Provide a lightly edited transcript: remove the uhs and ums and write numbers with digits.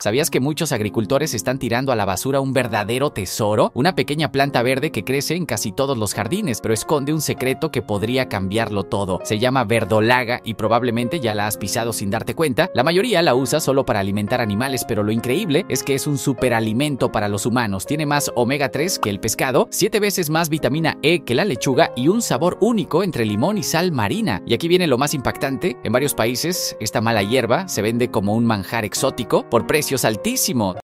¿Sabías que muchos agricultores están tirando a la basura un verdadero tesoro? Una pequeña planta verde que crece en casi todos los jardines, pero esconde un secreto que podría cambiarlo todo. Se llama verdolaga y probablemente ya la has pisado sin darte cuenta. La mayoría la usa solo para alimentar animales, pero lo increíble es que es un superalimento para los humanos. Tiene más omega 3 que el pescado, 7 veces más vitamina E que la lechuga y un sabor único entre limón y sal marina. Y aquí viene lo más impactante: en varios países esta mala hierba se vende como un manjar exótico por precios altísimos.